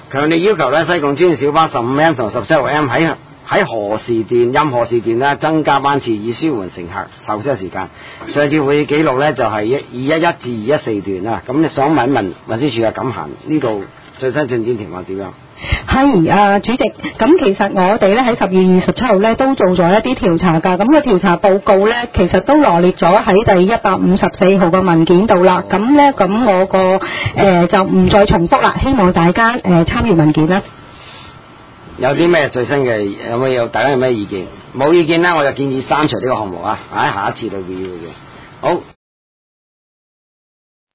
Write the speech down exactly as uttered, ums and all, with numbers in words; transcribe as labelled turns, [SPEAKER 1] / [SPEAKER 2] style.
[SPEAKER 1] 強烈要求咧西貢專線小巴十五 M 同十七號 M 喺喺何時段任何時段咧增加班次，以舒緩乘客候車時間。上次會議記錄咧就係一二一一至二一四段啦。咁你想問一問運輸署啊，咁行呢度最新進展情況點樣？
[SPEAKER 2] 係啊，主席，咁其實我哋咧喺十二月二十七號咧都做咗一啲調查㗎，咁個調查報告咧其實都羅列咗喺第一百五十四號嘅文件度啦。咁咧咁我個誒、呃、就唔再重複啦，希望大家誒、呃、參與文件啦。
[SPEAKER 1] 有啲咩最新嘅有冇有大家有咩意見？冇意見啦，我就建議刪除呢個項目啊！喺下一次裏邊嘅。好。